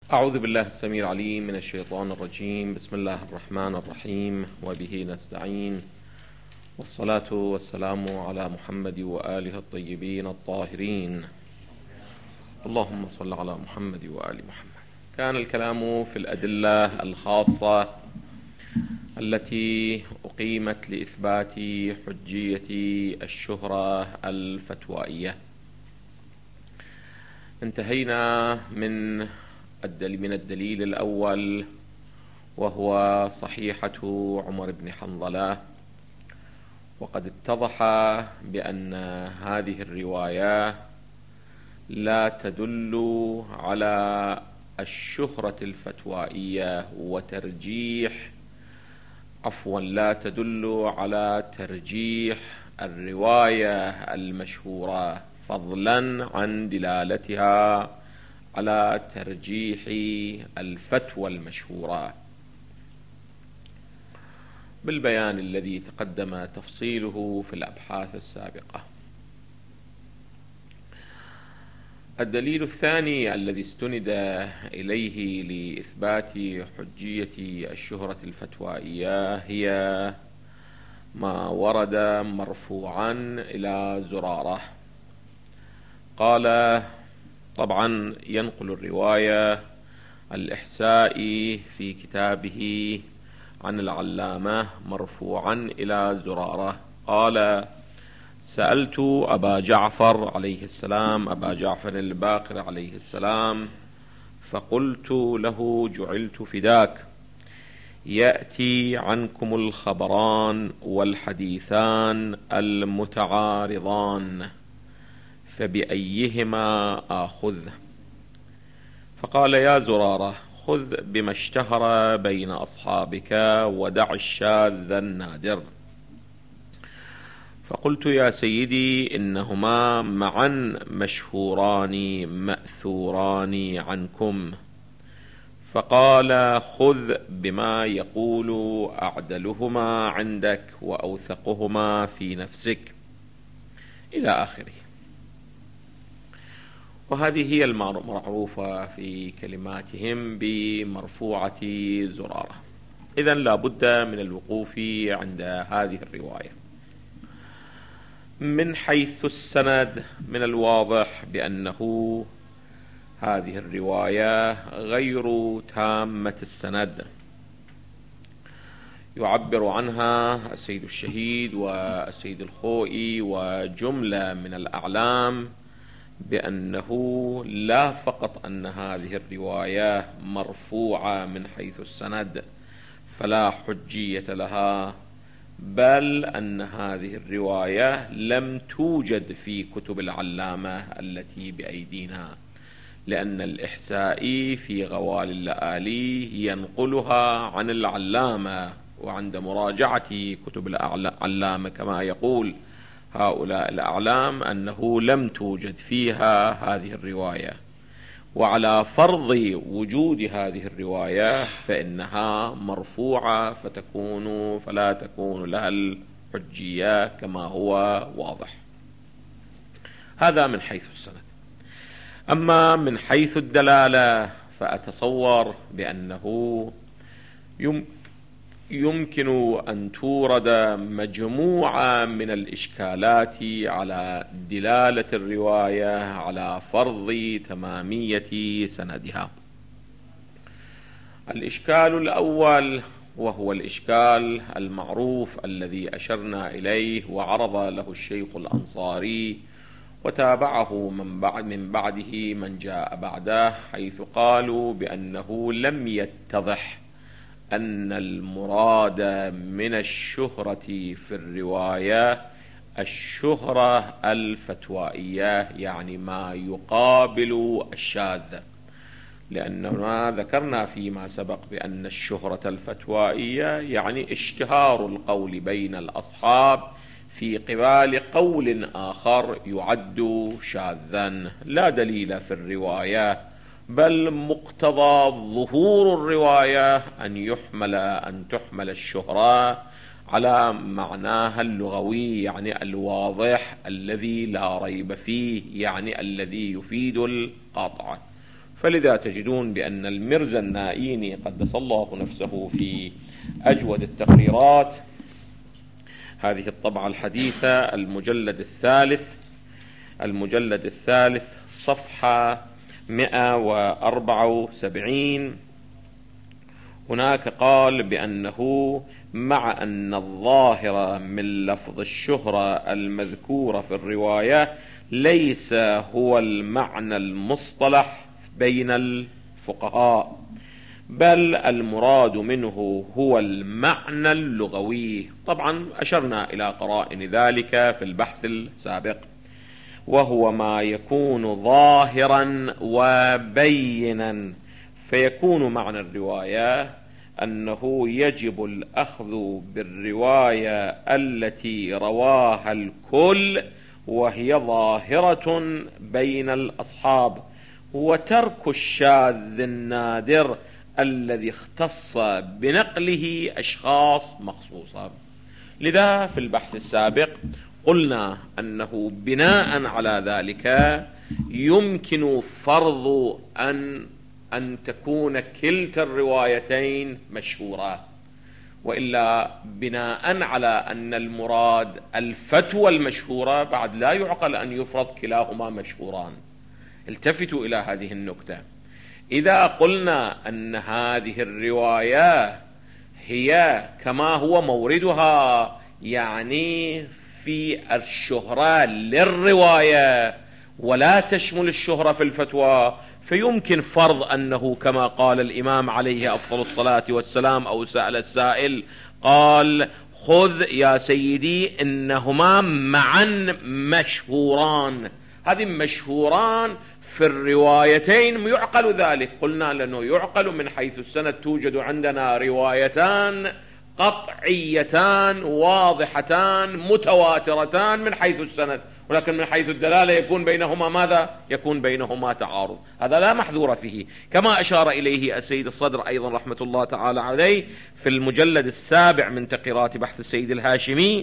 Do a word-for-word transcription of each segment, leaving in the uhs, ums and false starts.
أعوذ بالله السميع العليم من الشيطان الرجيم. بسم الله الرحمن الرحيم، وبه نستعين، والصلاة والسلام على محمد وآله الطيبين الطاهرين. اللهم صل على محمد وآل محمد. كان الكلام في الأدلة الخاصة التي أقيمت لإثبات حجية الشهرة الفتوائية. انتهينا من من الدليل الأول، وهو صحيحة عمر بن حنظلة، وقد اتضح بأن هذه الرواية لا تدل على الشهرة الفتوائية وترجيح عفوا لا تدل على ترجيح الرواية المشهورة، فضلا عن دلالتها على ترجيح الفتوى المشهورة، بالبيان الذي تقدم تفصيله في الأبحاث السابقة. الدليل الثاني الذي استند إليه لإثبات حجية الشهرة الفتوائية هي ما ورد مرفوعا إلى زرارة. قال، طبعا ينقل الرواية الإحسائي في كتابه عن العلامة مرفوعا إلى زرارة، قال: سألت أبا جعفر عليه السلام أبا جعفر الباقر عليه السلام فقلت له: جعلت فداك، يأتي عنكم الخبران والحديثان المتعارضان، فبأيهما آخذ؟ فقال: يا زرارة، خذ بما اشتهر بين أصحابك ودع الشاذ النادر. فقلت: يا سيدي، إنهما معا مشهوران مأثوران عنكم. فقال: خذ بما يقول أعدلهما عندك وأوثقهما في نفسك، إلى آخره. وهذه هي المعروفة في كلماتهم بمرفوعة زرارة. إذن لا بد من الوقوف عند هذه الرواية. من حيث السند، من الواضح بأنه هذه الرواية غير تامة السند. يعبر عنها السيد الشهيد والسيد الخوئي وجملة من الأعلام بأنه لا فقط أن هذه الرواية مرفوعة من حيث السند فلا حجية لها، بل أن هذه الرواية لم توجد في كتب العلامة التي بأيدينا، لأن الإحسائي في غوال اللآلي ينقلها عن العلامة، وعند مراجعة كتب العلامة كما يقول هؤلاء الأعلام أنه لم توجد فيها هذه الرواية. وعلى فرض وجود هذه الرواية فإنها مرفوعة، فتكون فلا تكون لها الحجية كما هو واضح. هذا من حيث السند. أما من حيث الدلالة فأتصور بأنه يمكن يمكن أن تورد مجموعة من الإشكالات على دلالة الرواية على فرض تمامية سندها. الإشكال الأول وهو الإشكال المعروف الذي أشرنا إليه وعرض له الشيخ الأنصاري، وتابعه من بعد من بعده من جاء بعده، حيث قالوا بأنه لم يتضح أن المراد من الشهرة في الرواية الشهرة الفتوائية، يعني ما يقابل الشاذ، لأننا ذكرنا فيما سبق بأن الشهرة الفتوائية يعني اشتهار القول بين الأصحاب في قبال قول آخر يعد شاذا، لا دليل في الرواية، بل مقتضى ظهور الرواية أن يحمل أن تحمل الشهرة على معناها اللغوي، يعني الواضح الذي لا ريب فيه، يعني الذي يفيد القطع. فلذا تجدون بأن المرزا النائيني قدس الله نفسه في أجود التقريرات، هذه الطبعة الحديثة المجلد الثالث المجلد الثالث صفحة مئة وأربعة وسبعين، هناك قال بأنه مع أن الظاهر من لفظ الشهرة المذكورة في الرواية ليس هو المعنى المصطلح بين الفقهاء، بل المراد منه هو المعنى اللغوي. طبعا أشرنا إلى قرائن ذلك في البحث السابق، وهو ما يكون ظاهرا وبينا، فيكون معنى الرواية أنه يجب الأخذ بالرواية التي رواها الكل وهي ظاهرة بين الأصحاب، وترك الشاذ النادر الذي اختص بنقله أشخاص مخصوصة. لذا في البحث السابق قلنا أنه بناء على ذلك يمكن فرض أن أن تكون كلتا الروايتين مشهورة، وإلا بناء على أن المراد الفتوى المشهورة بعد لا يعقل أن يفرض كلاهما مشهوران. التفتوا إلى هذه النكتة. إذا قلنا أن هذه الرواية هي كما هو موردها، يعني في الشهرة للرواية ولا تشمل الشهرة في الفتوى، فيمكن فرض أنه كما قال الإمام عليه أفضل الصلاة والسلام، أو سأل السائل قال خذ يا سيدي إنهما معا مشهوران، هذه مشهوران في الروايتين يعقل ذلك. قلنا لأنه يعقل من حيث السند توجد عندنا روايتان قطعيتان واضحتان متواترتان من حيث السند، ولكن من حيث الدلالة يكون بينهما ماذا؟ يكون بينهما تعارض، هذا لا محذور فيه، كما أشار إليه السيد الصدر أيضا رحمة الله تعالى عليه في المجلد السابع من تقريرات بحث السيد الهاشمي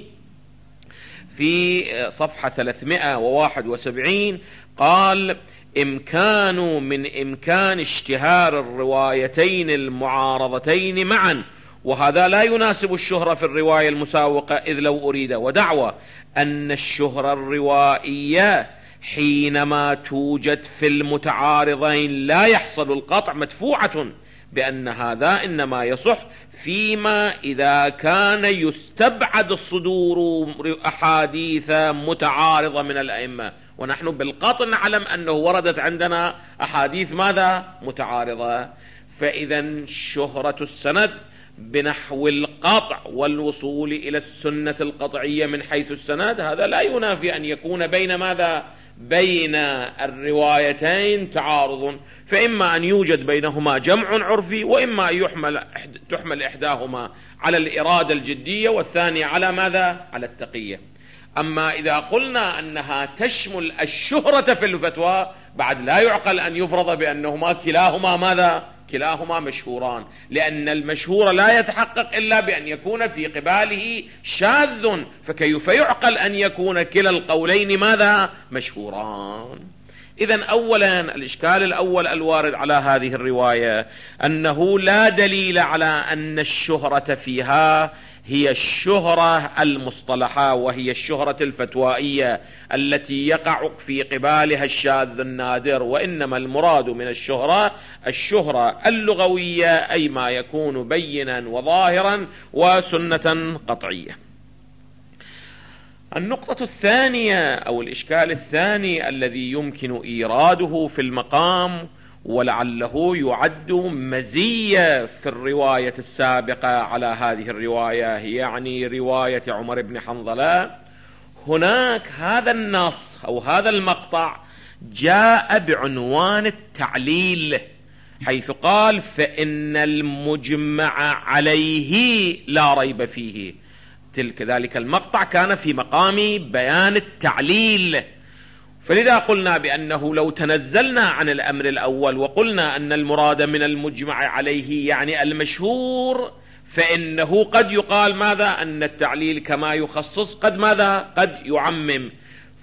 في صفحة ثلاثمائة وواحد وسبعين، قال إمكان من إمكان اشتهار الروايتين المعارضتين معا، وهذا لا يناسب الشهرة في الرواية المساوقة، إذ لو أريد ودعوى أن الشهرة الروائية حينما توجد في المتعارضين لا يحصل القطع مدفوعة بأن هذا إنما يصح فيما إذا كان يستبعد الصدور أحاديث متعارضة من الأئمة، ونحن بالقطع نعلم أنه وردت عندنا أحاديث ماذا؟ متعارضة. فإذا شهرة السند بنحو القطع والوصول إلى السنة القطعية من حيث السند، هذا لا ينافي أن يكون بين ماذا؟ بين الروايتين تعارض، فإما أن يوجد بينهما جمع عرفي، وإما أن يحمل تحمل إحداهما على الإرادة الجدية والثانية على ماذا؟ على التقية. أما إذا قلنا أنها تشمل الشهرة في الفتوى بعد لا يعقل أن يفرض بأنهما كلاهما ماذا؟ كلاهما مشهوران، لأن المشهور لا يتحقق إلا بأن يكون في قباله شاذ، فكيف يعقل أن يكون كلا القولين ماذا؟ مشهوران. إذن أولا الإشكال الأول الوارد على هذه الرواية أنه لا دليل على أن الشهرة فيها هي الشهرة المصطلحة، وهي الشهرة الفتوائية التي يقع في قبالها الشاذ النادر، وإنما المراد من الشهرة الشهرة اللغوية، أي ما يكون بينا وظاهرا وسنة قطعية. النقطة الثانية أو الإشكال الثاني الذي يمكن إيراده في المقام، ولعله يعد مزية في الرواية السابقة على هذه الرواية، يعني رواية عمر بن حنظلة، هناك هذا النص أو هذا المقطع جاء بعنوان التعليل، حيث قال فإن المجمع عليه لا ريب فيه. تلك ذلك المقطع كان في مقام بيان التعليل، فلذا قلنا بأنه لو تنزلنا عن الأمر الأول وقلنا أن المراد من المجمع عليه يعني المشهور، فإنه قد يقال ماذا؟ أن التعليل كما يخصص قد ماذا؟ قد يعمم.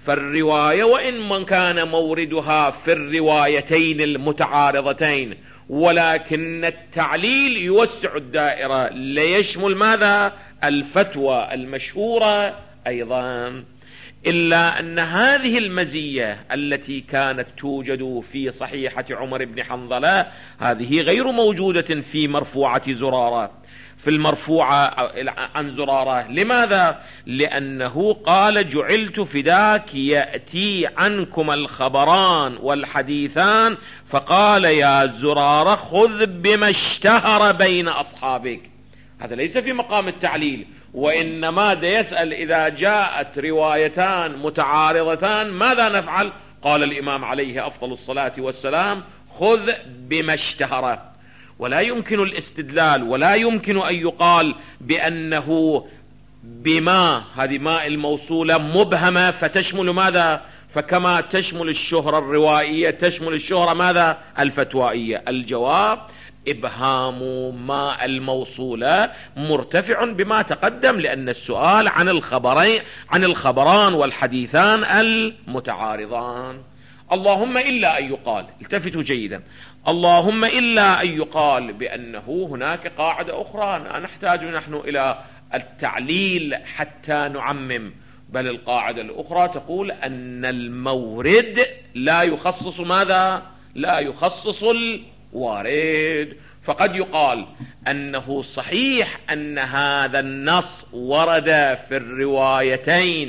فالرواية وإن من كان موردها في الروايتين المتعارضتين، ولكن التعليل يوسع الدائرة ليشمل ماذا؟ الفتوى المشهورة أيضا. إلا أن هذه المزية التي كانت توجد في صحيحة عمر بن حنظلة هذه غير موجودة في مرفوعة زرارة. في المرفوعة عن زرارة لماذا؟ لأنه قال: جعلت فداك يأتي عنكم الخبران والحديثان، فقال: يا زرارة خذ بما اشتهر بين أصحابك. هذا ليس في مقام التعليل، وإنما دا يسأل: إذا جاءت روايتان متعارضتان ماذا نفعل؟ قال الإمام عليه أفضل الصلاة والسلام: خذ بما اشتهر. ولا يمكن الاستدلال، ولا يمكن أن يقال بأنه بما، هذه ماء الموصولة مبهمة فتشمل ماذا؟ فكما تشمل الشهرة الروائية تشمل الشهرة ماذا؟ الفتوائية. الجواب: إبهام ماء الموصولة مرتفع بما تقدم، لأن السؤال عن الخبرين عن الخبران والحديثان المتعارضان. اللهم إلا أن يقال، التفتوا جيدا، اللهم إلا أن يقال بأنه هناك قاعدة أخرى، نحتاج نحن إلى التعليل حتى نعمم، بل القاعدة الأخرى تقول أن المورد لا يخصص ماذا؟ لا يخصص الوارد. فقد يقال أنه صحيح أن هذا النص ورد في الروايتين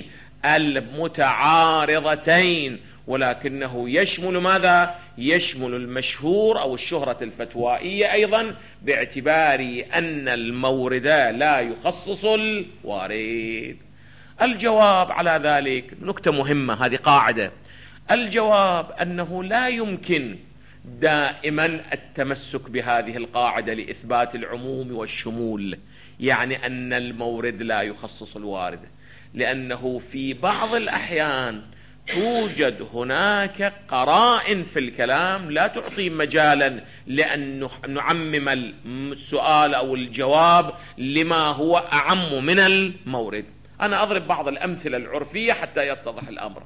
المتعارضتين، ولكنه يشمل ماذا؟ يشمل المشهور أو الشهرة الفتوائية أيضا، باعتبار أن المورد لا يخصص الوارد. الجواب على ذلك نكتة مهمة، هذه قاعدة. الجواب أنه لا يمكن دائما التمسك بهذه القاعدة لإثبات العموم والشمول، يعني أن المورد لا يخصص الوارد، لأنه في بعض الأحيان توجد هناك قرائن في الكلام لا تعطي مجالا لأن نعمم السؤال أو الجواب لما هو أعم من المورد. أنا أضرب بعض الأمثلة العرفية حتى يتضح الأمر.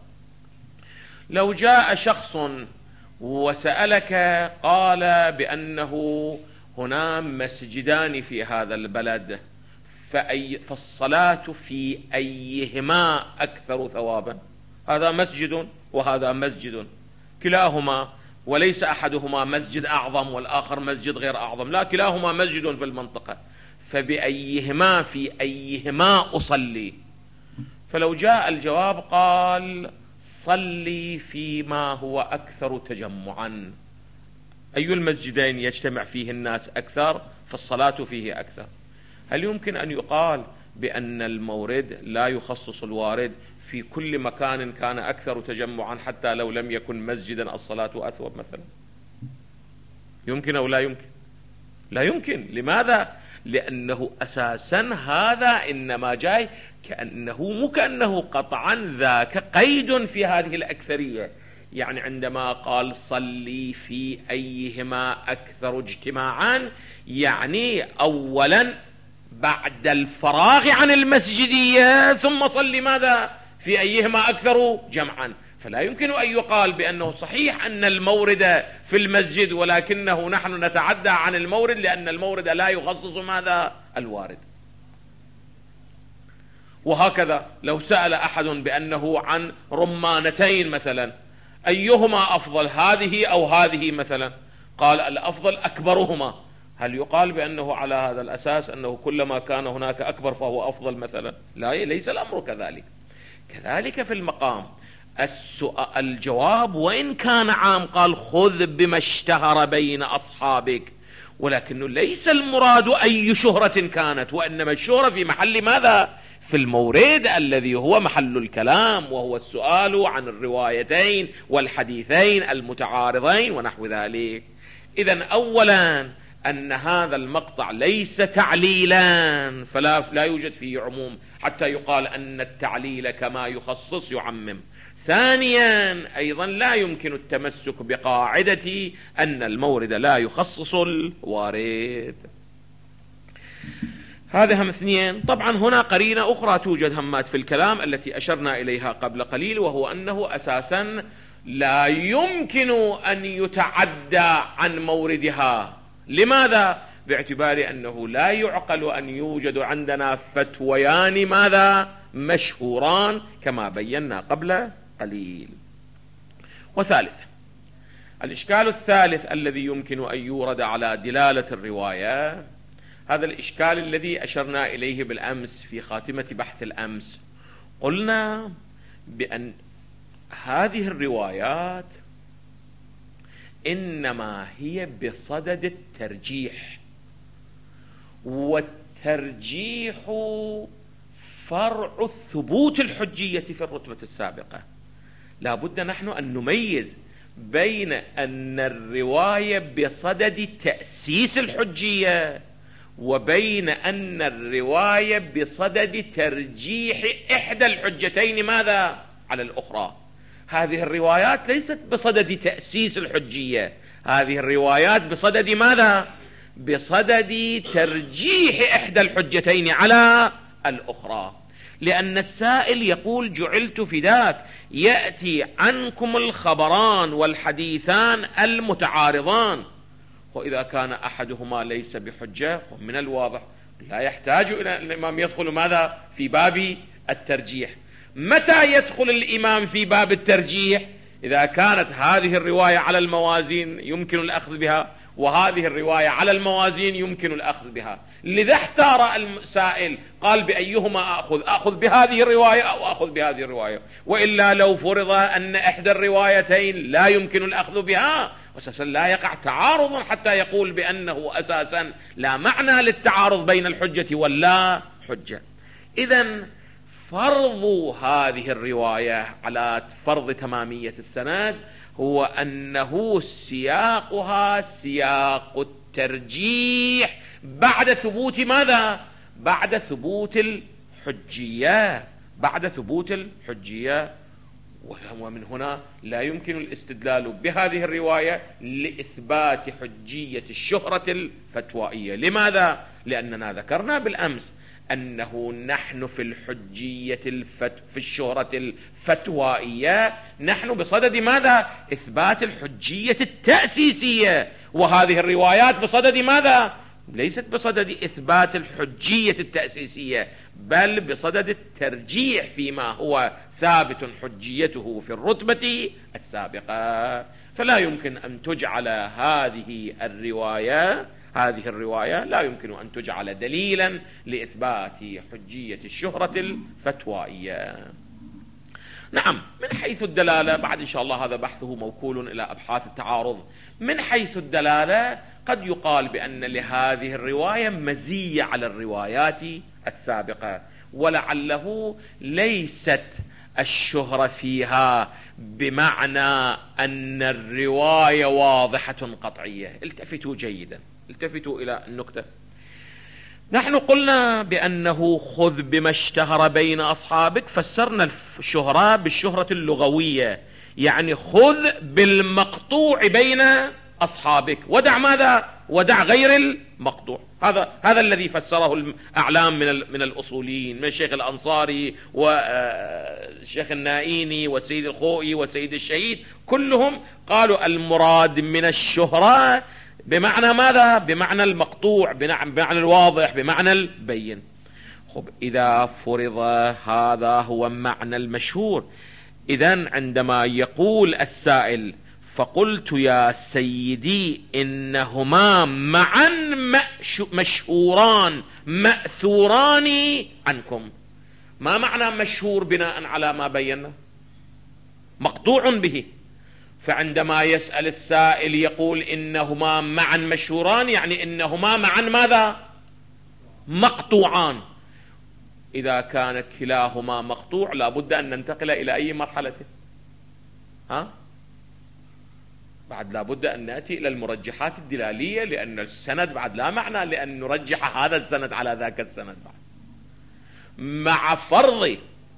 لو جاء شخص وسألك قال بأنه هنا مسجدان في هذا البلد، فأي فالصلاة في أيهما أكثر ثوابا؟ هذا مسجد وهذا مسجد، كلاهما، وليس أحدهما مسجد أعظم والآخر مسجد غير أعظم، لا، كلاهما مسجد في المنطقة، فبأيهما في أيهما أصلي؟ فلو جاء الجواب قال: صلي فيما هو أكثر تجمعا. أي المسجدين يجتمع فيه الناس أكثر فالصلاة فيه أكثر. هل يمكن أن يقال بأن المورد لا يخصص الوارد في كل مكان كان أكثر تجمعا حتى لو لم يكن مسجدا الصلاة أثوب مثلا؟ يمكن أو لا يمكن؟ لا يمكن. لماذا؟ لأنه أساسا هذا إنما جاي كأنه مو كأنه قطعا ذاك قيد في هذه الأكثرية. يعني عندما قال صلي في أيهما أكثر اجتماعا، يعني أولا بعد الفراغ عن المسجدية ثم صلي ماذا؟ في أيهما أكثر جمعا. فلا يمكن أن يقال بأنه صحيح أن المورد في المسجد، ولكنه نحن نتعدى عن المورد لأن المورد لا يخصص ماذا؟ الوارد. وهكذا لو سأل أحد بأنه عن رمانتين مثلا، أيهما أفضل، هذه أو هذه مثلا؟ قال الأفضل أكبرهما. هل يقال بأنه على هذا الأساس أنه كلما كان هناك أكبر فهو أفضل مثلا؟ لا، ليس الأمر كذلك. كذلك في المقام السؤال الجواب وإن كان عام، قال خذ بما اشتهر بين أصحابك، ولكنه ليس المراد أي شهرة كانت، وإنما الشهرة في محل ماذا؟ في المورد الذي هو محل الكلام، وهو السؤال عن الروايتين والحديثين المتعارضين ونحو ذلك. إذن أولا أن هذا المقطع ليس تعليلا، فلا لا يوجد فيه عموم حتى يقال أن التعليل كما يخصص يعمم. ثانيا أيضا لا يمكن التمسك بقاعدة أن المورد لا يخصص الوارد. هذا هم اثنين. طبعا هنا قرينة أخرى توجد همات في الكلام التي أشرنا إليها قبل قليل، وهو أنه أساسا لا يمكن أن يتعدى عن موردها. لماذا؟ باعتبار أنه لا يعقل أن يوجد عندنا فتويان ماذا؟ مشهوران كما بينا قبل قليل. وثالثا، الإشكال الثالث الذي يمكن أن يورد على دلالة الرواية، هذا الإشكال الذي أشرنا إليه بالأمس في خاتمة بحث الأمس. قلنا بأن هذه الروايات إنما هي بصدد الترجيح، والترجيح فرع الثبوت الحجية في الرتبة السابقة. لا بد نحن أن نميز بين أن الرواية بصدد تأسيس الحجية وبين أن الرواية بصدد ترجيح إحدى الحجتين ماذا على الأخرى. هذه الروايات ليست بصدد تأسيس الحجية، هذه الروايات بصدد ماذا؟ بصدد ترجيح إحدى الحجتين على الأخرى. لأن السائل يقول جعلت فداك، يأتي عنكم الخبران والحديثان المتعارضان، وإذا كان أحدهما ليس بحجة من الواضح لا يحتاج إلى الإمام يدخل ماذا في باب الترجيح. متى يدخل الإمام في باب الترجيح؟ إذا كانت هذه الرواية على الموازين يمكن الأخذ بها، وهذه الرواية على الموازين يمكن الأخذ بها. لذا احتار السائل قال بأيهما أخذ؟ أخذ بهذه الرواية أو أخذ بهذه الرواية؟ وإلا لو فرض أن إحدى الروايتين لا يمكن الأخذ بها، أساسا لا يقع تعارض حتى يقول بأنه أساسا لا معنى للتعارض بين الحجة واللا حجة. إذن فرض هذه الرواية على فرض تمامية السند هو أنه سياقها سياق الترجيح بعد ثبوت ماذا؟ بعد ثبوت الحجية، بعد ثبوت الحجية. ومن هنا لا يمكن الاستدلال بهذه الرواية لإثبات حجية الشهرة الفتوائية. لماذا؟ لأننا ذكرنا بالأمس أنه نحن في الحجية الفت... في الشهرة الفتوائية نحن بصدد ماذا؟ إثبات الحجية التأسيسية، وهذه الروايات بصدد ماذا؟ ليست بصدد إثبات الحجية التأسيسية، بل بصدد الترجيح فيما هو ثابت حجيته في الرتبة السابقة. فلا يمكن أن تجعل هذه الرواية هذه الرواية لا يمكن أن تجعل دليلا لإثبات حجية الشهرة الفتوائية. نعم، من حيث الدلالة بعد إن شاء الله هذا بحثه موكول إلى أبحاث التعارض. من حيث الدلالة قد يقال بأن لهذه الرواية مزية على الروايات السابقة، ولعله ليست الشهرة فيها بمعنى أن الرواية واضحة قطعية. التفتوا جيدا، التفتوا إلى النكتة. نحن قلنا بأنه خذ بما اشتهر بين أصحابك، فسرنا الشهرة بالشهرة اللغوية، يعني خذ بالمقطوع بين أصحابك ودع ماذا؟ ودع غير المقطوع. هذا هذا الذي فسره الأعلام من من الأصوليين، من الشيخ الأنصاري والشيخ النائيني والسيد الخوئي والسيد الشهيد، كلهم قالوا المراد من الشهرة بمعنى ماذا؟ بمعنى المقطوع، بمعنى الواضح، بمعنى البين. خب إذا فرض هذا هو معنى المشهور، إذن عندما يقول السائل فقلت يا سيدي إنهما معا مشهوران مأثوران عنكم، ما معنى مشهور بناء على ما بينا؟ مقطوع به. فعندما يسأل السائل يقول إنهما معا مشهوران، يعني إنهما معا ماذا؟ مقطوعان. إذا كان كلاهما مقطوع لابد أن ننتقل إلى أي مرحلة؟ ها؟ بعد لابد أن نأتي إلى المرجحات الدلالية، لأن السند بعد لا معنى لأن نرجح هذا السند على ذاك السند بعد، مع فرض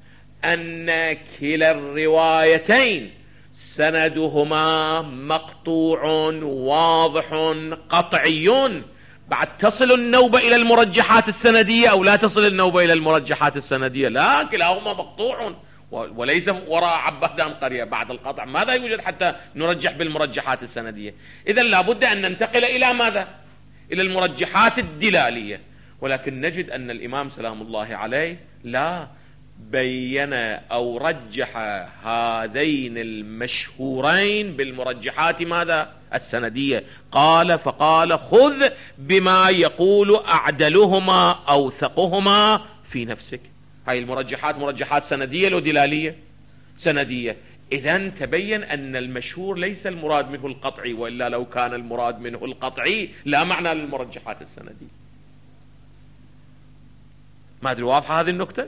أن كلا الروايتين سندهما مقطوع واضح قطعي، بعد تصل النوبة إلى المرجحات السندية أو لا تصل النوبة إلى المرجحات السندية؟ لا، كلاهما مقطوع، وليس وراء عبادان قرية بعد القطع. ماذا يوجد حتى نرجح بالمرجحات السندية؟ إذن لابد أن ننتقل إلى ماذا؟ إلى المرجحات الدلالية. ولكن نجد أن الإمام سلام الله عليه لا، بين أو رجح هذين المشهورين بالمرجحات ماذا؟ السندية. قال فقال خذ بما يقول أعدلهما أوثقهما في نفسك. هاي المرجحات مرجحات سندية لو دلالية؟ سندية. إذن تبين أن المشهور ليس المراد منه القطعي، وإلا لو كان المراد منه القطعي لا معنى للمرجحات السندية. ما أدري واضحة هذه النقطة؟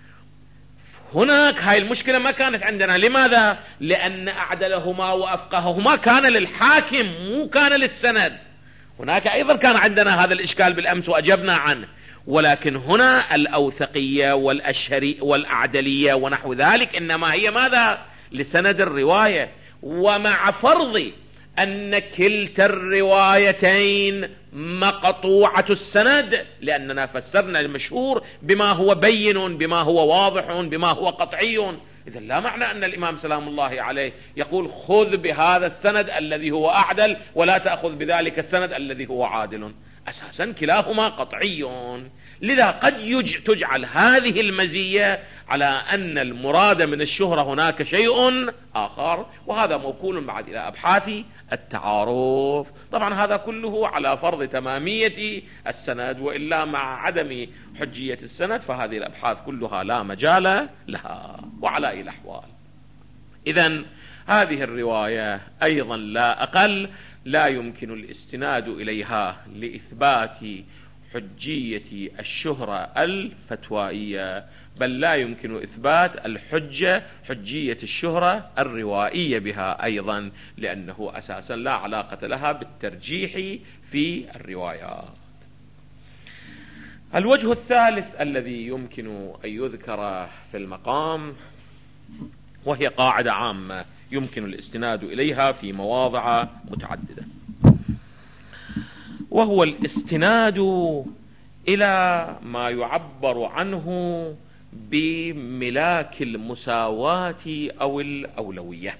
هناك هاي المشكلة ما كانت عندنا. لماذا؟ لأن أعدلهما وأفقههما كان للحاكم مو كان للسند. هناك أيضا كان عندنا هذا الإشكال بالأمس وأجبنا عنه. ولكن هنا الأوثقية والأشهرية والأعدلية ونحو ذلك إنما هي ماذا؟ لسند الرواية. ومع فرض أن كلتا الروايتين مقطوعة السند، لأننا فسرنا المشهور بما هو بين، بما هو واضح، بما هو قطعي. إذا لا معنى أن الإمام سلام الله عليه يقول خذ بهذا السند الذي هو أعدل ولا تأخذ بذلك السند الذي هو عادل. أساسا كلاهما قطعي. لذا قد يج... تجعل هذه المزية على أن المراد من الشهرة هناك شيء آخر، وهذا موكول بعد إلى أبحاث التعارف. طبعا هذا كله على فرض تمامية السند، وإلا مع عدم حجية السند فهذه الأبحاث كلها لا مجال لها وعلى أي الأحوال. إذن هذه الرواية أيضا لا أقل لا يمكن الاستناد إليها لإثبات حجية الشهرة الفتوائية، بل لا يمكن إثبات الحجة حجية الشهرة الروائية بها أيضا، لأنه أساسا لا علاقة لها بالترجيح في الروايات. الوجه الثالث الذي يمكن أن يذكر في المقام، وهي قاعدة عامة يمكن الاستناد إليها في مواضع متعددة، وهو الاستناد إلى ما يعبر عنه بملاك المساواة أو الأولوية.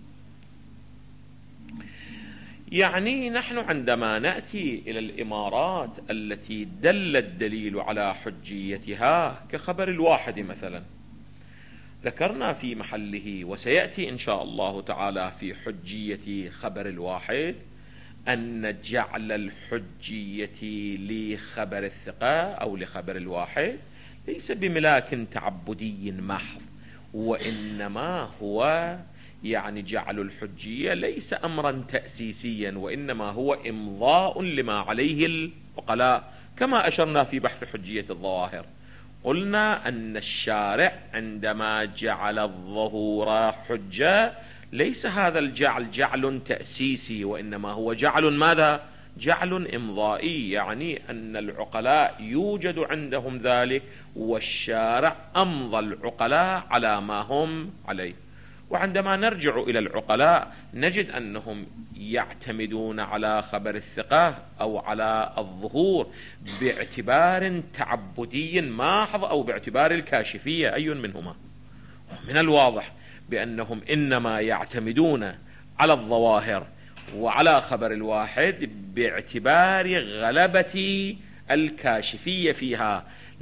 يعني نحن عندما نأتي إلى الإمارات التي دل الدليل على حجيتها كخبر الواحد مثلا، ذكرنا في محله وسيأتي إن شاء الله تعالى في حجية خبر الواحد أن جعل الحجية لخبر الثقة أو لخبر الواحد ليس بملاك تعبدي محض، وإنما هو يعني جعل الحجية ليس أمرا تأسيسيا، وإنما هو إمضاء لما عليه العقلاء، كما أشرنا في بحث حجية الظواهر. قلنا أن الشارع عندما جعل الظهور حجة ليس هذا الجعل جعل تأسيسي، وإنما هو جعل ماذا؟ جعل إمضائي، يعني أن العقلاء يوجد عندهم ذلك، والشارع أمضى العقلاء على ما هم عليه. وعندما نرجع إلى العقلاء نجد أنهم يعتمدون على خبر الثقة أو على الظهور باعتبار تعبدي محض أو باعتبار الكاشفية، أي منهما. من الواضح بأنهم إنما يعتمدون على الظواهر وعلى خبر الواحد باعتبار غلبة الكاشفية فيها،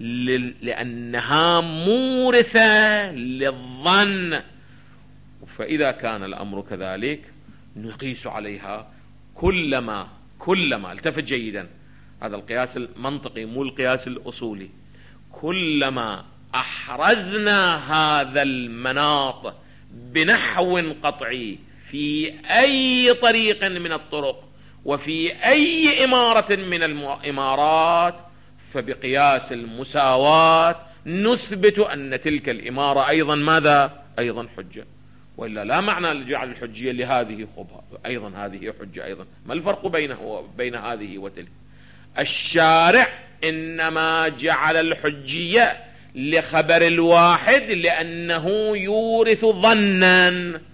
لأنها مورثة للظن. فإذا كان الأمر كذلك نقيس عليها كلما كلما التفت جيدا، هذا القياس المنطقي مو القياس الأصولي، كلما أحرزنا هذا المناط بنحو قطعي في أي طريق من الطرق وفي أي إمارة من الإمارات، فبقياس المساواة نثبت أن تلك الإمارة أيضا ماذا؟ أيضا حجة. وإلا لا معنى لجعل الحجية لهذه خبها أيضا هذه حجة أيضا. ما الفرق بينه وبين هذه وتلك؟ الشارع إنما جعل الحجية لخبر الواحد لأنه يورث ظنا،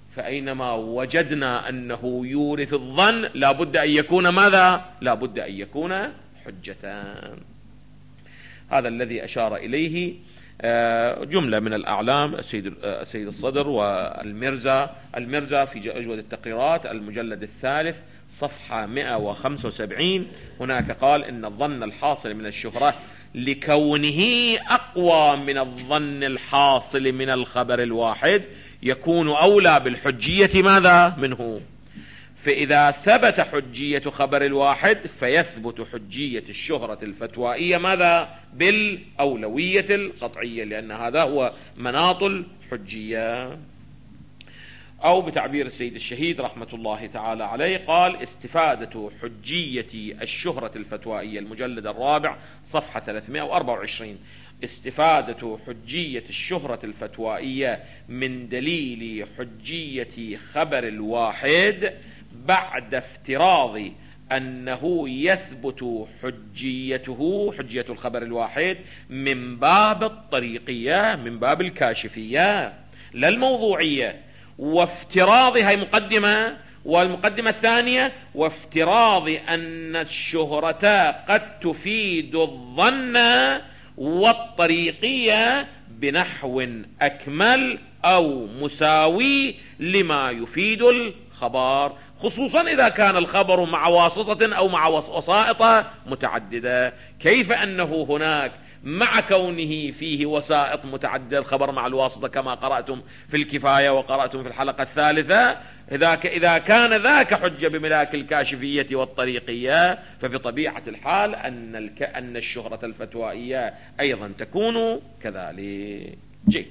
فأينما وجدنا أنه يورث الظن لا بد أن يكون ماذا؟ لا بد أن يكون حجة. هذا الذي أشار إليه جملة من الأعلام السيد السيد الصدر والمرزا. المرزا في أجود التقريرات المجلد الثالث صفحة مئة وخمسة وسبعين هناك قال إن الظن الحاصل من الشهرة لكونه أقوى من الظن الحاصل من الخبر الواحد يكون أولى بالحجية ماذا منه. فإذا ثبت حجية خبر الواحد فيثبت حجية الشهرة الفتوائية ماذا؟ بالأولوية القطعية، لأن هذا هو مناط الحجية. أو بتعبير السيد الشهيد رحمة الله تعالى عليه قال استفادة حجية الشهرة الفتوائية المجلد الرابع صفحة ثلاثمئة وأربعة وعشرين استفادة حجية الشهرة الفتوائية من دليل حجية خبر الواحد بعد افتراض أنه يثبت حجيته حجية الخبر الواحد من باب الطريقية من باب الكاشفية لا الموضوعية، وافتراض هي مقدمة، والمقدمة الثانية وافتراض أن الشهرة قد تفيد الظن والطريقية بنحو أكمل أو مساوي لما يفيد الخبر، خصوصا إذا كان الخبر مع واسطة أو مع وسائط متعددة. كيف أنه هناك مع كونه فيه وسائط متعددة الخبر مع الواسطة كما قرأتم في الكفاية وقرأتم في الحلقة الثالثة، إذا كان ذاك حجة بملاك الكاشفية والطريقية فبطبيعة الحال أن أن الشهرة الفتوائية أيضا تكون كذلك. جيد.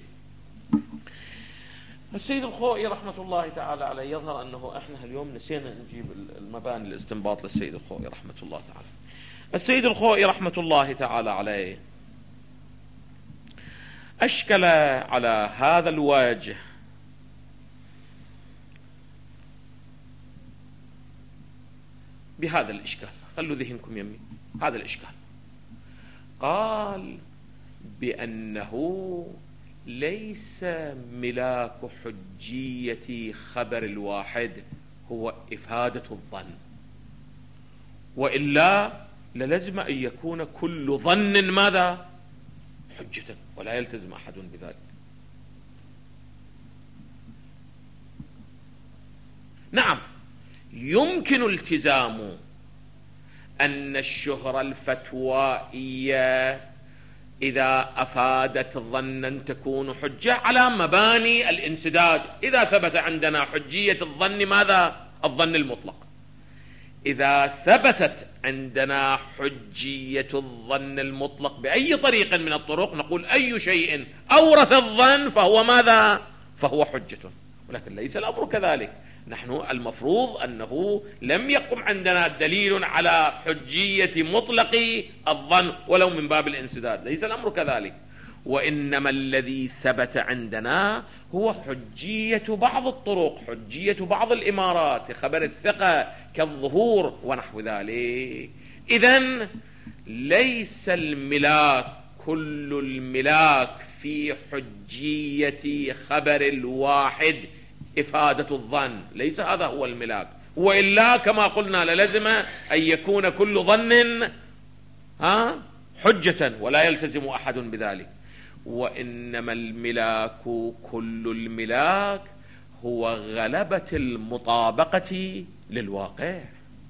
السيد الخوئي رحمة الله تعالى عليه يظهر أنه إحنا اليوم نسينا نجيب المباني الاستنباط للسيد الخوئي رحمة الله تعالى. السيد الخوئي رحمة الله تعالى عليه أشكل على هذا الوجه بهذا الإشكال، خلوا ذهنكم يمي هذا الإشكال. قال بأنه ليس ملاك حجية خبر الواحد هو إفادة الظن، وإلا للزم أن يكون كل ظن ماذا؟ حجة، ولا يلتزم أحد بذلك. نعم يمكن التزام أن الشهرة الفتوائية إذا أفادت ظنا تكون حجة على مباني الانسداد. إذا ثبت عندنا حجية الظن ماذا؟ الظن المطلق. إذا ثبتت عندنا حجية الظن المطلق بأي طريق من الطرق نقول أي شيء أورث الظن فهو ماذا؟ فهو حجة. ولكن ليس الأمر كذلك. نحن المفروض أنه لم يقم عندنا دليل على حجية مطلق الظن ولو من باب الانسداد، ليس الأمر كذلك. وإنما الذي ثبت عندنا هو حجية بعض الطرق، حجية بعض الإمارات، خبر الثقة كالظهور ونحو ذلك. إذن ليس الملاك كل الملاك في حجية خبر الواحد إفادة الظن، ليس هذا هو الملاك، وإلا كما قلنا للزم أن يكون كل ظن ها حجة ولا يلتزم أحد بذلك. وإنما الملاك كل الملاك هو غلبة المطابقة للواقع،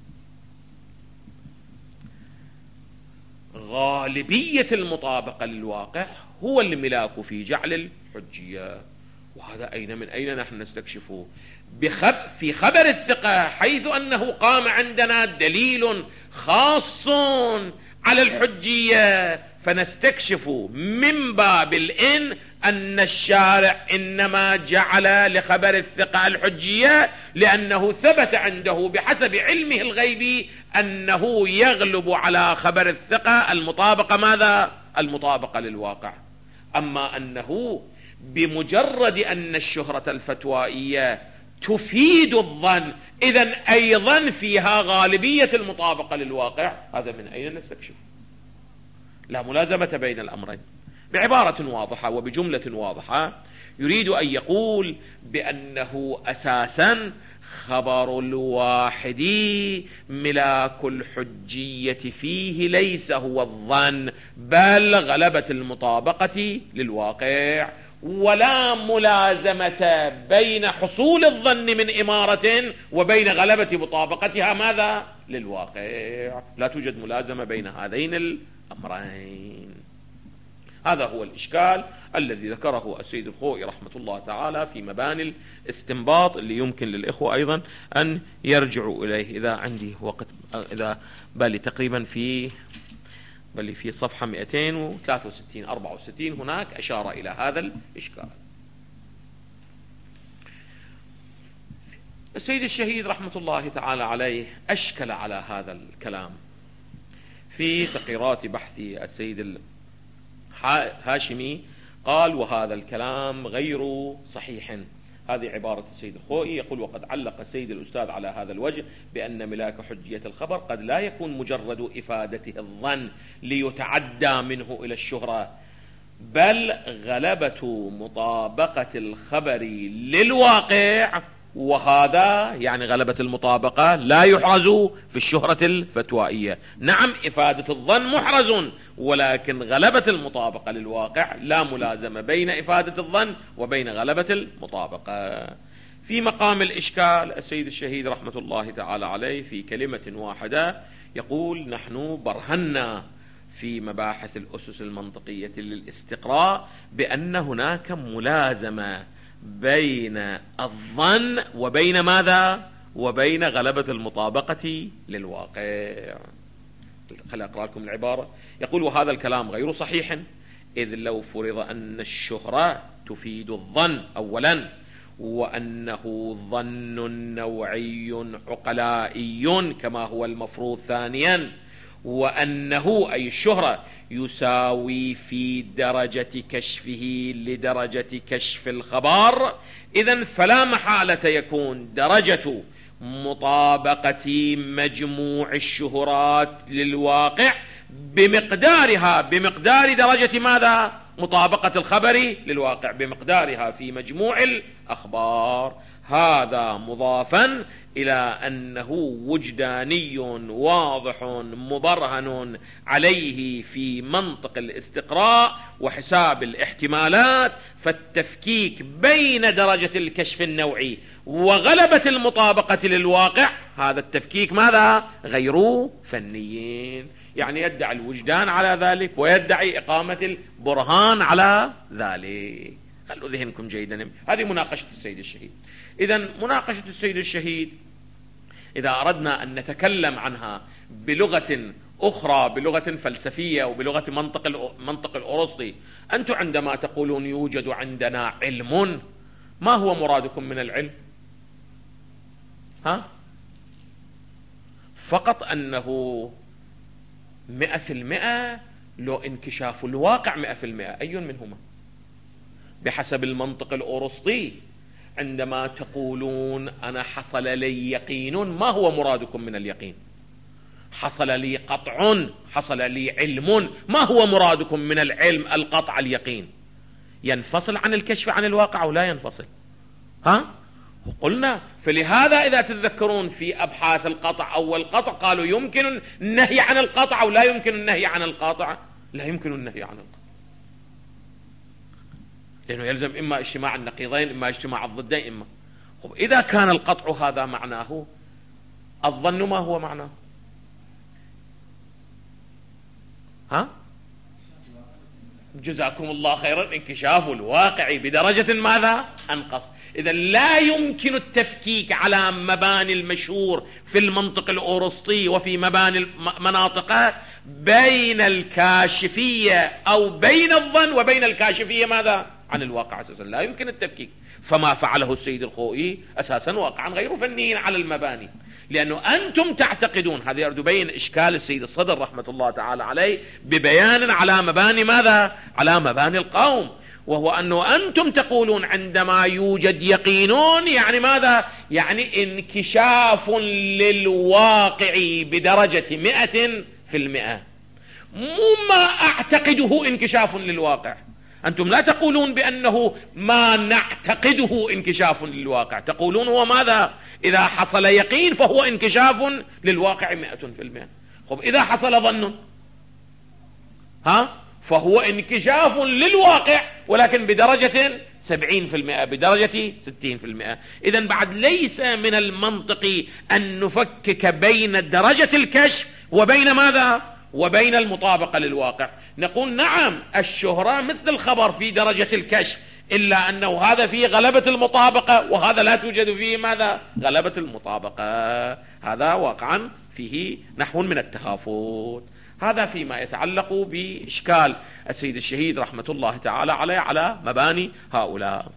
غالبية المطابقة للواقع هو الملاك في جعل الحجية. وهذا أين من أين نحن نستكشفه؟ بخب في خبر الثقة، حيث أنه قام عندنا دليل خاص على الحجية، فنستكشف من باب الإن أن الشارع إنما جعل لخبر الثقة الحجية لأنه ثبت عنده بحسب علمه الغيبي أنه يغلب على خبر الثقة المطابقة ماذا؟ المطابقة للواقع. أما أنه بمجرد أن الشهرة الفتوائية تفيد الظن إذن أيضا فيها غالبية المطابقة للواقع، هذا من أين نستكشف؟ لا ملازمة بين الأمرين. بعبارة واضحة وبجملة واضحة يريد أن يقول بأنه أساسا خبر الواحد ملاك الحجية فيه ليس هو الظن بل غلبة المطابقة للواقع، ولا ملازمة بين حصول الظن من إمارة وبين غلبة مطابقتها ماذا؟ للواقع. لا توجد ملازمة بين هذين الأمرين. هذا هو الإشكال الذي ذكره السيد الخوئي رحمة الله تعالى في مباني الاستنباط، اللي يمكن للإخوة أيضا أن يرجعوا إليه إذا عندي وقت، إذا بالي تقريبا في بل في صفحة مئتين وثلاثة وستين أربعة وستين هناك أشار إلى هذا الإشكال. السيد الشهيد رحمة الله تعالى عليه أشكل على هذا الكلام في تقريرات بحث السيد الهاشمي، قال: وهذا الكلام غير صحيح. هذه عبارة السيد الخوئي، يقول: وقد علق السيد الأستاذ على هذا الوجه بأن ملاك حجية الخبر قد لا يكون مجرد إفادته الظن ليتعدى منه إلى الشهرة، بل غلبة مطابقة الخبر للواقع، وهذا يعني غلبة المطابقة لا يحرز في الشهرة الفتوائية. نعم، إفادة الظن محرز، ولكن غلبة المطابقة للواقع لا ملازمة بين إفادة الظن وبين غلبة المطابقة. في مقام الإشكال السيد الشهيد رحمة الله تعالى عليه في كلمة واحدة يقول: نحن برهنا في مباحث الأسس المنطقية للاستقراء بأن هناك ملازمة بين الظن وبين ماذا؟ وبين غلبة المطابقة للواقع. خلي أقرأ لكم العبارة. يقول: وهذا الكلام غير صحيح، إذ لو فرض أن الشهرة تفيد الظن أولا، وأنه ظن نوعي عقلائي كما هو المفروض ثانيا، وأنه أي الشهرة يساوي في درجة كشفه لدرجة كشف الخبر، إذن فلا محالة يكون درجة مطابقة مجموع الشهرات للواقع بمقدارها بمقدار درجة ماذا؟ مطابقة الخبر للواقع، بمقدارها في مجموع الأخبار. هذا مضافا إلى أنه وجداني واضح مبرهن عليه في منطق الاستقراء وحساب الاحتمالات، فالتفكيك بين درجة الكشف النوعي وغلبة المطابقة للواقع، هذا التفكيك ماذا؟ غير فنيين. يعني يدعي الوجدان على ذلك ويدعي إقامة البرهان على ذلك. خلوا ذهنكم جيدا. هذه مناقشة السيد الشهيد. إذن مناقشة السيد الشهيد إذا أردنا أن نتكلم عنها بلغة أخرى، بلغة فلسفية وبلغة منطق منطق الأرسطي، أنتم عندما تقولون يوجد عندنا علم، ما هو مرادكم من العلم؟ ها؟ فقط أنه مئة في المئة، لو انكشاف الواقع مئة في المئة، أي منهما؟ بحسب المنطق الأرسطي عندما تقولون أنا حصل لي يقين، ما هو مرادكم من اليقين؟ حصل لي قطع، حصل لي علم، ما هو مرادكم من العلم القطع اليقين؟ ينفصل عن الكشف عن الواقع أو لا ينفصل؟ ها؟ قلنا فلهذا إذا تتذكرون في أبحاث القطع أو القطع قالوا يمكن النهي عن القطع أو لا يمكن النهي عن القاطع. لا يمكن النهي عن القطع، لأنه يلزم إما اجتماع النقيضين إما اجتماع الضدين إما. خب إذا كان القطع هذا معناه، الظن ما هو معناه؟ ها؟ جزاكم الله خيرا. انكشاف الواقع بدرجة ماذا؟ أنقص. إذا لا يمكن التفكيك على مباني المشهور في المنطق الأرسطي وفي مباني مناطقه بين الكاشفية أو بين الظن وبين الكاشفية ماذا؟ عن الواقع. أساسا لا يمكن التفكيك. فما فعله السيد الخوئي أساسا واقعا غير فني على المباني، لأنه أنتم تعتقدون، هذا يرد بين إشكال السيد الصدر رحمة الله تعالى عليه ببيان على مباني ماذا؟ على مباني القوم، وهو أنه أنتم تقولون عندما يوجد يقينون يعني ماذا؟ يعني انكشاف للواقع بدرجة مئة في المئة. مو ما أعتقده انكشاف للواقع. أنتم لا تقولون بأنه ما نعتقده انكشاف للواقع، تقولون هو ماذا؟ إذا حصل يقين فهو انكشاف للواقع مئة في المئة. خب إذا حصل ظن ها فهو انكشاف للواقع ولكن بدرجة سبعين في المئة، بدرجة ستين في المئة. إذن بعد ليس من المنطقي أن نفكك بين درجة الكشف وبين ماذا؟ وبين المطابقة للواقع. نقول نعم الشهرة مثل الخبر في درجة الكشف، إلا أنه هذا فيه غلبة المطابقة وهذا لا توجد فيه ماذا؟ غلبة المطابقة. هذا واقعا فيه نحو من التهافت. هذا فيما يتعلق بإشكال السيد الشهيد رحمة الله تعالى عليه على مباني هؤلاء.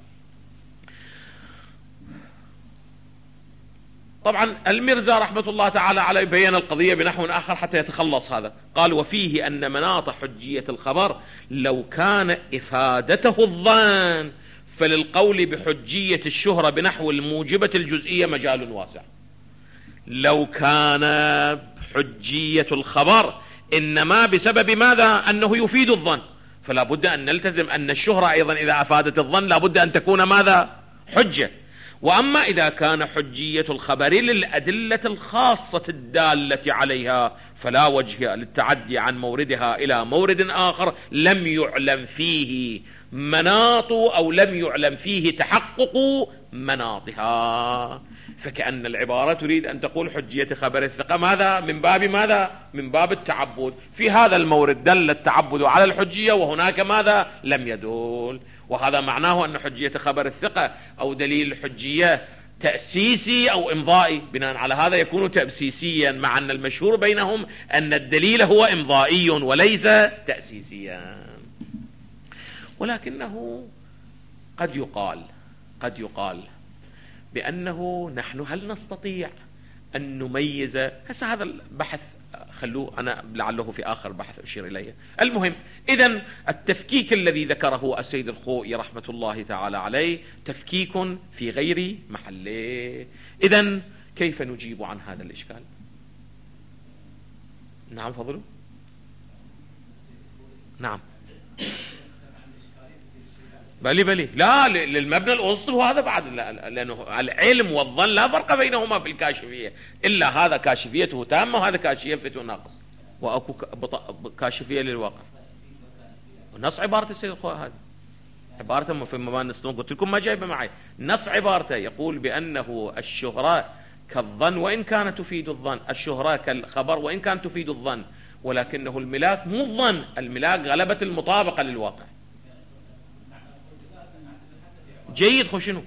طبعا المرزا رحمة الله تعالى عليه بيان القضية بنحو آخر حتى يتخلص هذا. قال وفيه أن مناط حجية الخبر لو كان إفادته الظن فللقول بحجية الشهرة بنحو الموجبة الجزئية مجال واسع. لو كان حجية الخبر إنما بسبب ماذا؟ أنه يفيد الظن، فلا بد أن نلتزم أن الشهرة أيضا إذا أفادت الظن لا بد أن تكون ماذا؟ حجة. وأما إذا كان حجية الخبر للأدلة الخاصة الدالة عليها فلا وجه للتعدي عن موردها إلى مورد آخر لم يعلم فيه مناط أو لم يعلم فيه تحقق مناطها. فكأن العبارة تريد أن تقول حجية خبر الثقة ماذا؟ من باب ماذا؟ من باب التعبد. في هذا المورد دل التعبد على الحجية وهناك ماذا؟ لم يدل. وهذا معناه أن حجية خبر الثقة أو دليل الحجية تأسيسي أو إمضائي. بناء على هذا يكون تأسيسيا، مع أن المشهور بينهم أن الدليل هو إمضائي وليس تأسيسيا. ولكنه قد يقال قد يقال بأنه نحن هل نستطيع أن نميز؟ هسه هذا البحث خلوه أنا لعله في آخر بحث أشير إليه. المهم إذن التفكيك الذي ذكره السيد الخوئي رحمة الله تعالى عليه تفكيك في غير محله. إذن كيف نجيب عن هذا الإشكال؟ نعم فضلوا. نعم بلي بلي لا للمبنى الأسطي وهذا بعد لا، لأنه العلم والظن لا فرق بينهما في الكاشفية، إلا هذا كاشفيته تامة وهذا كاشفيته ناقص، وأكو كاشفية للواقع. نص عبارة السيد الخوئي هذه عبارة في مباني السنون قلت لكم ما جايبه معي. نص عبارته يقول بأنه الشهرة كالظن وإن كانت تفيد الظن، الشهرة كالخبر وإن كانت تفيد الظن، ولكنه الملاك مو الظن، الملاك غلبة المطابقة للواقع. جيد خشنو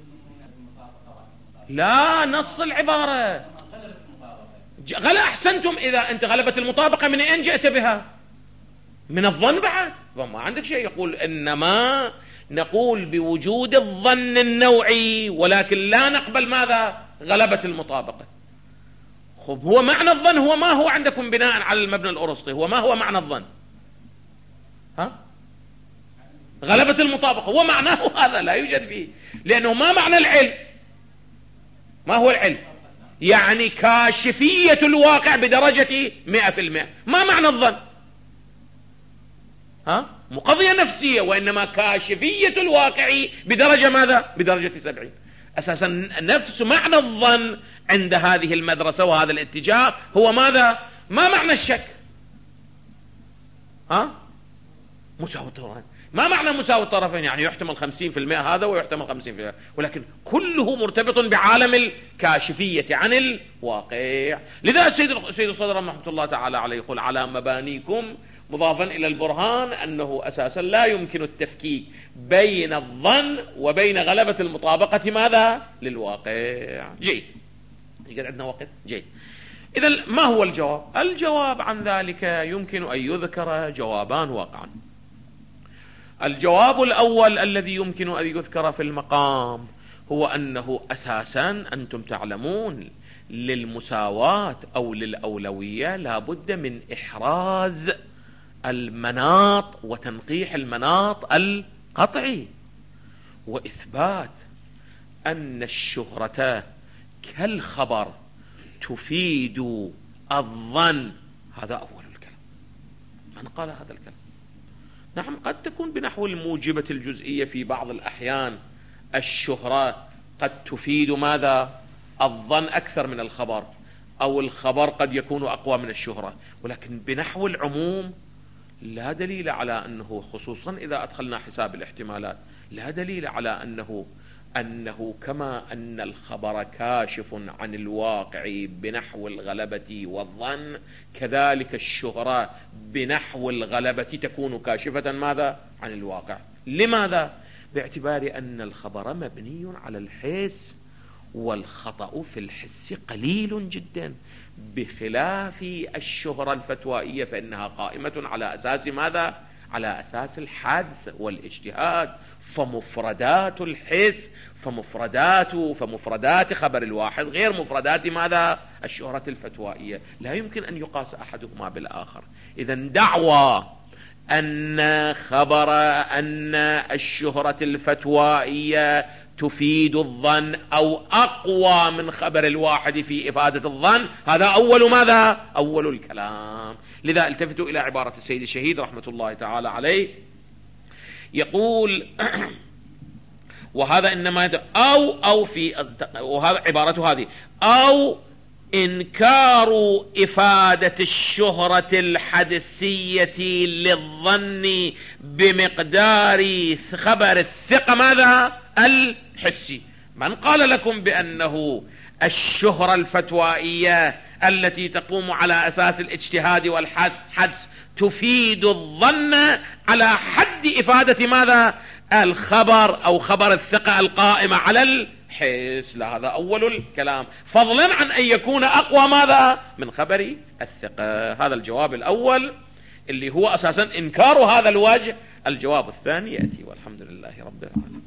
لا نص العبارة غلا أحسنتم. إذا أنت غلبت المطابقة من أين جئت بها؟ من الظن بعد، وما عندك شيء. يقول إنما نقول بوجود الظن النوعي ولكن لا نقبل ماذا؟ غلبة المطابقة. خب هو معنى الظن هو ما هو عندكم بناء على المبنى الأرسطي؟ هو ما هو معنى الظن؟ ها؟ غلبة المطابقة هو معناه هذا لا يوجد فيه، لأنه ما معنى العلم؟ ما هو العلم؟ يعني كاشفية الواقع بدرجة مئة في المئة. ما معنى الظن؟ ها؟ مو قضية نفسية، وإنما كاشفية الواقع بدرجة ماذا؟ بدرجة سبعين. أساسا نفس معنى الظن عند هذه المدرسة وهذا الاتجاه هو ماذا؟ ما معنى الشك؟ ها؟ مساوي الطرفين. ما معنى مساوي الطرفين؟ يعني يحتمل خمسين في المئة هذا ويحتمل خمسين في المئة، ولكن كله مرتبط بعالم الكاشفية عن الواقع. لذا السيد السيد الصدر رحمة الله تعالى عليه يقول على مبانيكم مضافا إلى البرهان أنه أساسا لا يمكن التفكيك بين الظن وبين غلبة المطابقة ماذا؟ للواقع. جيد. يقعد عندنا وقت. جيد. إذن ما هو الجواب؟ الجواب عن ذلك يمكن أن يذكر جوابان واقعا. الجواب الأول الذي يمكن أن يذكر في المقام هو أنه أساسا أنتم تعلمون للمساواة أو للأولوية لا بد من إحراز المناط وتنقيح المناط القطعي، وإثبات أن الشهرة كالخبر تفيد الظن. هذا أول الكلام. من قال هذا الكلام؟ نعم قد تكون بنحو الموجبة الجزئية في بعض الأحيان. الشهرة قد تفيد ماذا؟ الظن أكثر من الخبر، أو الخبر قد يكون أقوى من الشهرة، ولكن بنحو العموم لا دليل على أنه، خصوصا إذا أدخلنا حساب الاحتمالات، لا دليل على أنه أنه كما أن الخبر كاشف عن الواقع بنحو الغلبة والظن، كذلك الشهرة بنحو الغلبة تكون كاشفة ماذا؟ عن الواقع. لماذا؟ باعتبار أن الخبر مبني على الحس، والخطأ في الحس قليل جدا، بخلاف الشهرة الفتوائية فإنها قائمة على أساس ماذا؟ على أساس الحدس والاجتهاد. فمفردات الحس فمفردات فمفردات خبر الواحد غير مفردات ماذا؟ الشهرة الفتوائية. لا يمكن أن يقاس أحدهما بالآخر. إذن دعوى أن خبر أن الشهرة الفتوائية تفيد الظن أو أقوى من خبر الواحد في إفادة الظن، هذا أول ماذا؟ أول الكلام. لذا التفتوا إلى عبارة السيد الشهيد رحمة الله تعالى عليه، يقول وهذا إنما أو أو في وهذا عبارته هذه أو إنكار إفادة الشهرة الحدسية للظن بمقدار خبر الثقة ماذا؟ الحسي. من قال لكم بأنه الشهرة الفتوائية التي تقوم على أساس الاجتهاد والحدس تفيد الظن على حد إفادة ماذا؟ الخبر أو خبر الثقة القائمة على الحس؟ لا، هذا أول الكلام، فضلا عن أن يكون أقوى ماذا؟ من خبر الثقة. هذا الجواب الأول اللي هو أساسا إنكار هذا الوجه. الجواب الثاني يأتي، والحمد لله رب العالمين.